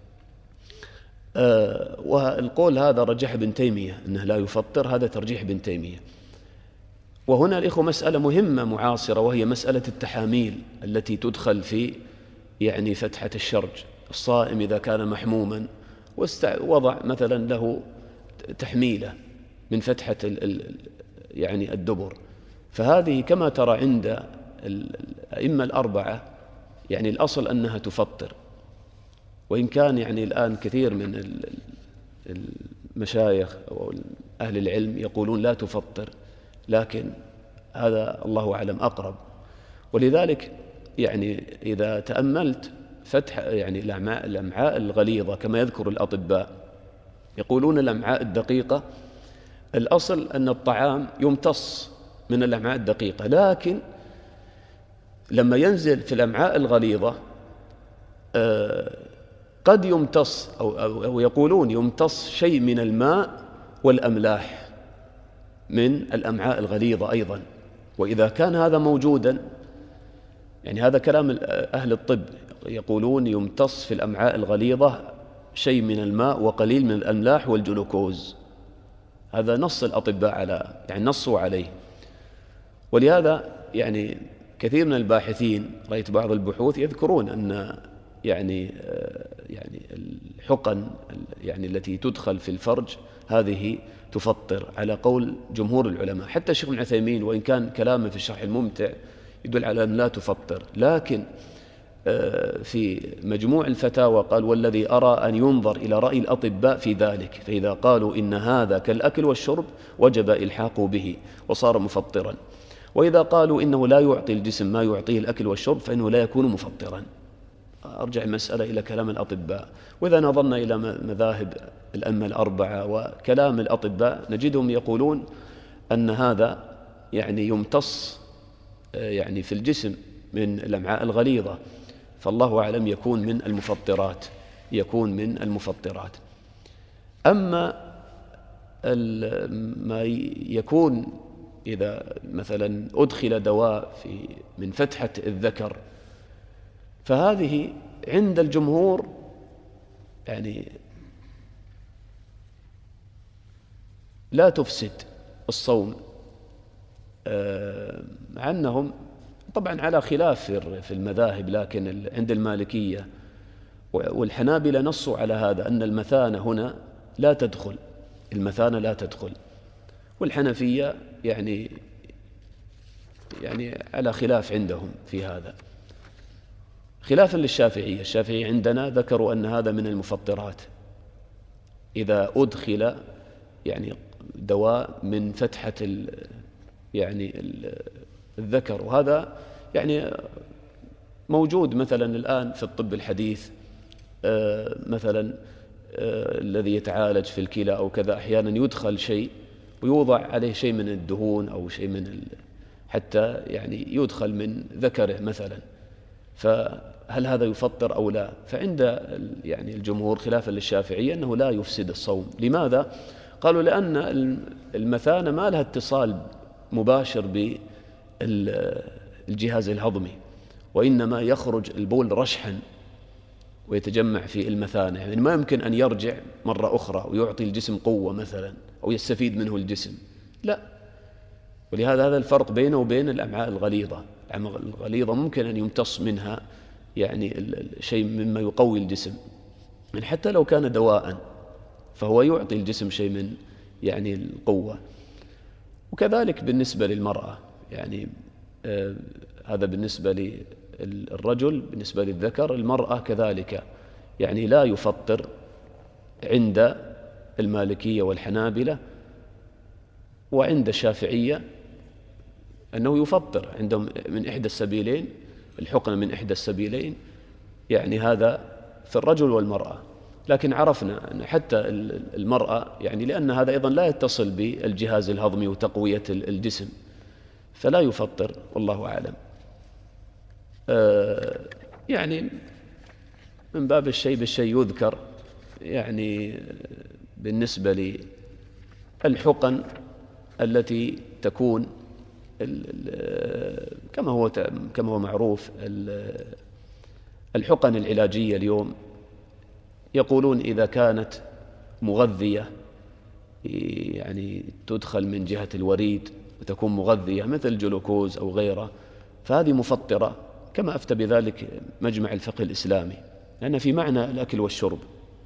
آه والقول هذا رجح ابن تيمية أنه لا يفطر، هذا ترجيح ابن تيمية. وهنا الإخوة مسألة مهمة معاصرة، وهي مسألة التحاميل التي تدخل في يعني فتحة الشرج. الصائم إذا كان محموما ووضع مثلا له تحميلة من فتحة يعني الدبر، فهذه كما ترى عند الأئمة الأربعة يعني الأصل أنها تفطر، وإن كان يعني الآن كثير من المشايخ أو أهل العلم يقولون لا تفطر، لكن هذا الله أعلم أقرب. ولذلك يعني إذا تأملت فتح يعني الأمعاء الغليظة كما يذكر الأطباء، يقولون الأمعاء الدقيقة الأصل أن الطعام يمتص من الأمعاء الدقيقة، لكن لما ينزل في الأمعاء الغليظة قد يمتص أو, أو يقولون يمتص شيء من الماء والأملاح من الأمعاء الغليظة أيضا. وإذا كان هذا موجودا، يعني هذا كلام أهل الطب، يقولون يمتص في الأمعاء الغليظة شيء من الماء وقليل من الأملاح والجلوكوز، هذا نص الأطباء على يعني نصوا عليه. ولهذا يعني كثير من الباحثين، رأيت بعض البحوث يذكرون أن يعني يعني الحقن يعني التي تدخل في الفرج هذه تفطر على قول جمهور العلماء. حتى الشيخ ابن عثيمين وإن كان كلامه في الشرح الممتع يدل على أن لا تفطر، لكن في مجموع الفتاوى قال: والذي أرى أن ينظر إلى رأي الأطباء في ذلك، فإذا قالوا إن هذا كالأكل والشرب وجب إلحاقه به وصار مفطرا، وإذا قالوا إنه لا يعطي الجسم ما يعطيه الأكل والشرب فإنه لا يكون مفطرا. أرجع المسألة إلى كلام الأطباء. وإذا نظرنا إلى مذاهب الأئمة الأربعة وكلام الأطباء نجدهم يقولون أن هذا يعني يمتص يعني في الجسم من الأمعاء الغليظة، فالله أعلم يكون من المفطرات يكون من المفطرات. أما ما يكون إذا مثلا أدخل دواء في من فتحة الذكر، فهذه عند الجمهور يعني لا تفسد الصوم، مع أنهم طبعا على خلاف في المذاهب، لكن عند المالكية والحنابلة نصوا على هذا أن المثانة هنا لا تدخل، المثانة لا تدخل، والحنفية يعني يعني على خلاف عندهم في هذا، خلافا للشافعية. الشافعية عندنا ذكروا أن هذا من المفطرات إذا أدخل يعني دواء من فتحة ال يعني ال الذكر، وهذا يعني موجود مثلا الآن في الطب الحديث، مثلا الذي يتعالج في الكلى أو كذا أحيانا يدخل شيء ويوضع عليه شيء من الدهون أو شيء من حتى يعني يدخل من ذكره مثلا، فهل هذا يفطر أو لا؟ فعند يعني الجمهور خلافا للشافعية أنه لا يفسد الصوم. لماذا؟ قالوا لأن المثانة ما لها اتصال مباشر بالجهاز الهضمي، وإنما يخرج البول رشحا ويتجمع في المثانة، يعني ما يمكن أن يرجع مرة أخرى ويعطي الجسم قوة مثلا أو يستفيد منه الجسم، لا. ولهذا هذا الفرق بينه وبين الأمعاء الغليظة. الأمعاء الغليظة ممكن أن يمتص منها يعني شيء مما يقوي الجسم، يعني حتى لو كان دواء فهو يعطي الجسم شيء من يعني القوة. وكذلك بالنسبة للمرأة، يعني آه هذا بالنسبة للرجل، بالنسبة للذكر. المرأة كذلك يعني لا يفطر عند المالكية والحنابلة، وعند الشافعية أنه يفطر عندهم من إحدى السبيلين، الحقن من إحدى السبيلين، يعني هذا في الرجل والمرأة. لكن عرفنا أن حتى المرأة يعني لأن هذا أيضا لا يتصل بالجهاز الهضمي وتقوية الجسم فلا يفطر، والله أعلم. آه يعني من باب الشيء بالشيء يذكر، يعني بالنسبة للحقن التي تكون كما هو كما هو معروف، الحقن العلاجية اليوم يقولون إذا كانت مغذية يعني تدخل من جهة الوريد وتكون مغذية مثل الجلوكوز أو غيره، فهذه مفطرة، كما أفتى بذلك مجمع الفقه الإسلامي، لأن في معنى الأكل والشرب،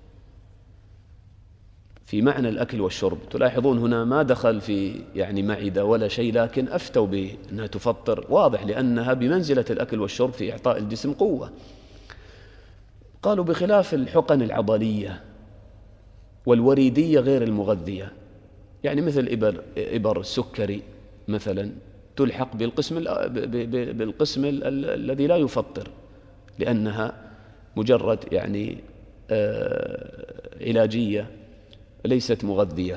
في معنى الأكل والشرب. تلاحظون هنا ما دخل في يعني معدة ولا شيء، لكن أفتوا بأنها تفطر، واضح لأنها بمنزلة الأكل والشرب في إعطاء الجسم قوة. قالوا بخلاف الحقن العضلية والوريدية غير المغذية، يعني مثل إبر, إبر السكري مثلا تلحق بالقسم, بالقسم الذي لا يفطر، لأنها مجرد يعني علاجية ليست مغذية.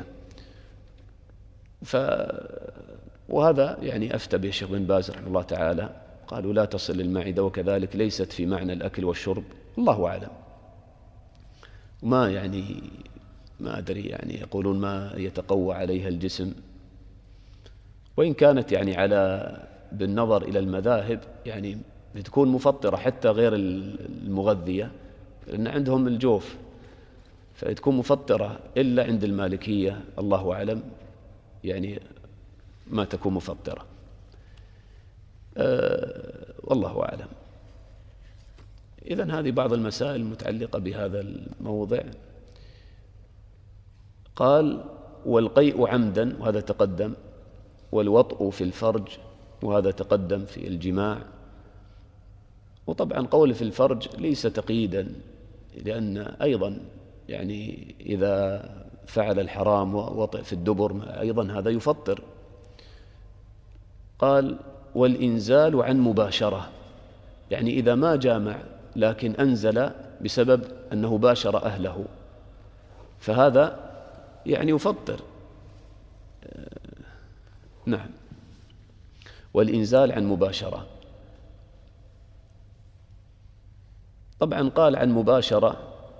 ف وهذا يعني أفتى به الشيخ بن باز رحمه الله تعالى، قالوا لا تصل المعدة، وكذلك ليست في معنى الأكل والشرب، الله أعلم. ما يعني ما أدري، يعني يقولون ما يتقوى عليها الجسم، وإن كانت يعني على بالنظر إلى المذاهب يعني بتكون مفطرة حتى غير المغذية، لأن عندهم الجوف فتكون مفطرة، إلا عند المالكية الله أعلم يعني ما تكون مفطرة. أه والله أعلم. إذن هذه بعض المسائل المتعلقة بهذا الموضع. قال والقيء عمدا، وهذا تقدم، والوطء في الفرج، وهذا تقدم في الجماع. وطبعا قول في الفرج ليس تقييدا، لأن أيضا يعني إذا فعل الحرام ووطئ في الدبر أيضا هذا يفطر. قال والإنزال عن مباشرة، يعني إذا ما جامع لكن أنزل بسبب أنه باشر أهله فهذا يعني يفطر. نعم، والإنزال عن مباشرة. طبعا قال عن مباشرة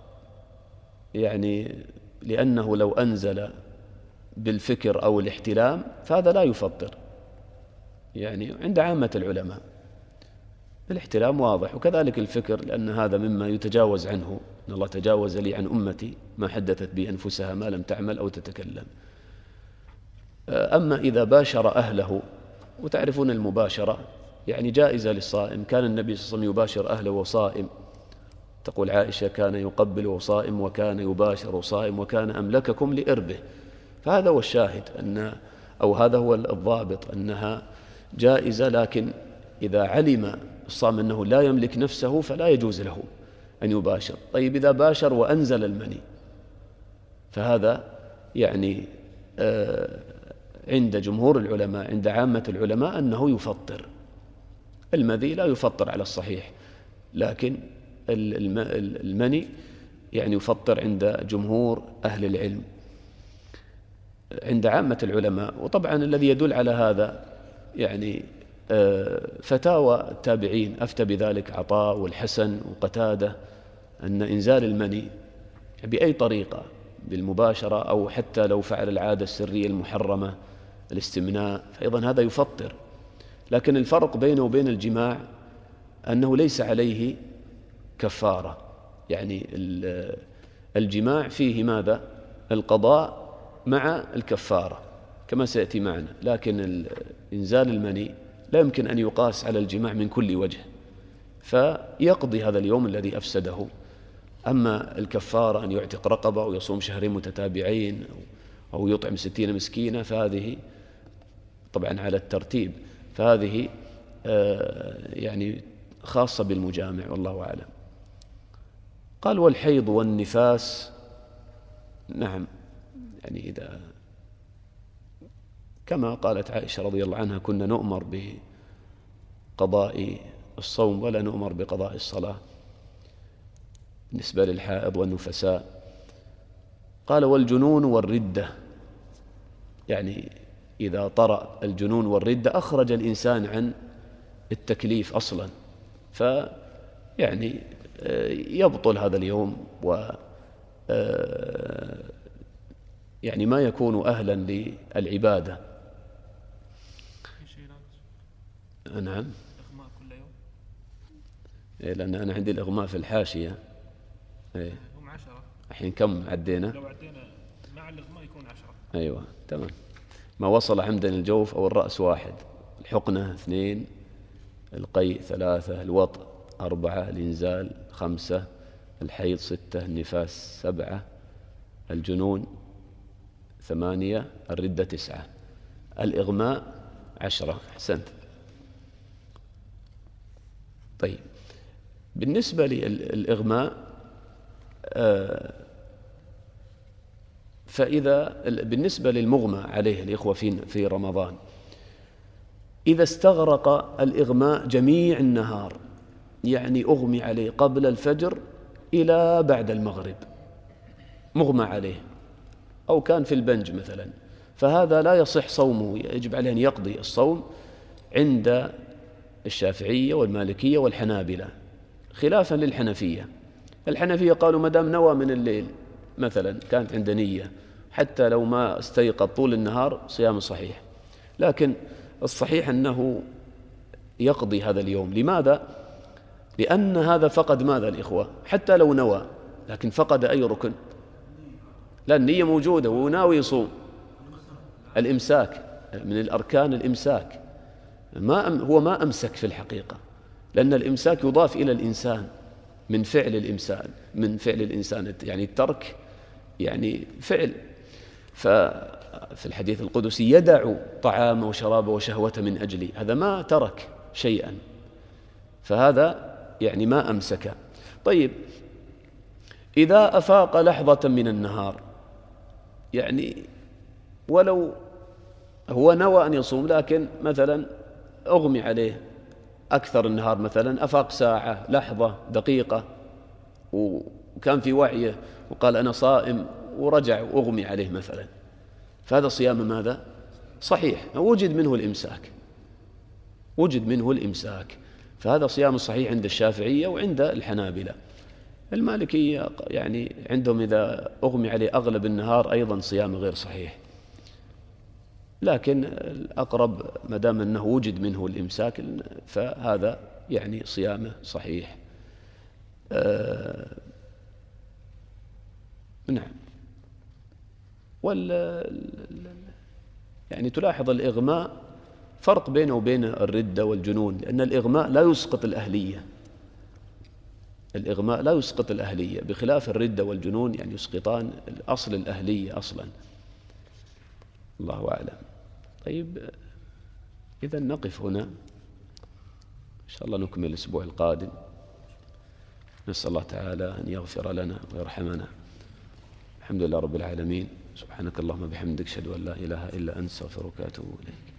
يعني لأنه لو أنزل بالفكر أو الاحتلام فهذا لا يفطر، يعني عند عامة العلماء الاحتلام واضح، وكذلك الفكر، لأن هذا مما يتجاوز عنه، إن الله تجاوز لي عن أمتي ما حدثت به أنفسها ما لم تعمل أو تتكلم. أما إذا باشر أهله، وتعرفون المباشرة يعني جائزة للصائم، كان النبي صلى الله عليه وسلم يباشر أهله وصائم، تقول عائشة كان يقبل وصائم، وكان يباشر وصائم، وكان أملككم لإربه. فهذا هو الشاهد، أن أو هذا هو الضابط، أنها جائزة، لكن إذا علم الصائم أنه لا يملك نفسه فلا يجوز له أن يباشر. طيب إذا باشر وأنزل المني فهذا يعني آه عند جمهور العلماء، عند عامة العلماء، أنه يفطر. المذي لا يفطر على الصحيح، لكن المني يعني يفطر عند جمهور أهل العلم، عند عامة العلماء. وطبعا الذي يدل على هذا يعني فتاوى التابعين، أفتى بذلك عطاء والحسن وقتادة، أن إنزال المني بأي طريقة، بالمباشرة أو حتى لو فعل العادة السرية المحرمة الاستمناء، فأيضا هذا يفطر. لكن الفرق بينه وبين الجماع أنه ليس عليه كفارة، يعني الجماع فيه ماذا؟ القضاء مع الكفارة كما سيأتي معنا، لكن إنزال المني لا يمكن أن يقاس على الجماع من كل وجه، فيقضي هذا اليوم الذي أفسده. أما الكفارة أن يعتق رقبة أو يصوم شهرين متتابعين أو يطعم ستين مسكينة، فهذه طبعا على الترتيب، فهذه يعني خاصة بالمجامع والله أعلم. قال والحيض والنفاس، نعم، يعني إذا كما قالت عائشة رضي الله عنها كنا نؤمر بقضاء الصوم ولا نؤمر بقضاء الصلاة بالنسبة للحائض والنفساء. قال والجنون والردة، يعني إذا طرأ الجنون والردة أخرج الإنسان عن التكليف أصلا، فيعني يبطل هذا اليوم، و يعني ما يكون أهلا للعبادة. نعم، إغماء كل يوم، إيه، لأن أنا عندي الإغماء في الحاشية. إيه، هم عشرة الحين كم عدينا؟ لو عدينا مع الإغماء يكون عشرة. أيوة تمام. ما وصل عمدا الجوف أو الرأس واحد، الحقنة اثنين، القيء ثلاثة، الوطء أربعة، الإنزال خمسة، الحيض ستة، النفاس سبعة، الجنون ثمانية، الردة تسعة، الإغماء عشرة. أحسنت. طيب، بالنسبة للإغماء فإذا بالنسبة للمغمى عليه الإخوة في في رمضان، إذا استغرق الإغماء جميع النهار، يعني أغمي عليه قبل الفجر إلى بعد المغرب، مغمى عليه، أو كان في البنج مثلا، فهذا لا يصح صومه، يجب عليه أن يقضي الصوم عند الشافعية والمالكية والحنابلة، خلافا للحنفية. الحنفية قالوا ما دام نوى من الليل مثلا، كانت عنده نية، حتى لو ما استيقظ طول النهار صيام صحيح. لكن الصحيح أنه يقضي هذا اليوم. لماذا؟ لأن هذا فقد ماذا الإخوة؟ حتى لو نوى، لكن فقد أي ركن؟ لا، النية موجودة وناوي يصوم. الإمساك من الأركان، الإمساك ما أم هو ما أمسك في الحقيقة، لأن الإمساك يضاف إلى الإنسان من فعل الإنسان، من فعل الإنسان يعني الترك، يعني فعل. ففي الحديث القدسي يدع طعامه وشرابه وشهوته من أجلي، هذا ما ترك شيئا، فهذا يعني ما أمسك. طيب إذا أفاق لحظة من النهار، يعني ولو هو نوى أن يصوم لكن مثلا أغمي عليه أكثر النهار، مثلا أفاق ساعة، لحظة، دقيقة، وكان في وعيه وقال أنا صائم ورجع وأغمي عليه مثلا، فهذا صيام ماذا؟ صحيح، وجد منه الإمساك، وجد منه الإمساك، فهذا صيام صحيح عند الشافعية وعند الحنابلة. المالكية يعني عندهم إذا أغمي عليه أغلب النهار أيضا صيام غير صحيح، لكن الأقرب ما دام أنه وجد منه الإمساك فهذا يعني صيامه صحيح. آه نعم. وال يعني تلاحظ الإغماء فرق بينه وبين الردة والجنون، لأن الإغماء لا يسقط الأهلية، الإغماء لا يسقط الأهلية، بخلاف الردة والجنون يعني يسقطان الأصل الأهلية أصلا. الله أعلم. طيب إذا نقف هنا، إن شاء الله نكمل الأسبوع القادم. نسأل الله تعالى أن يغفر لنا ويرحمنا. الحمد لله رب العالمين. سبحانك اللهم بحمدك، أشهد أن لا إله إلا أنت، أستغفرك وأتوب إليك.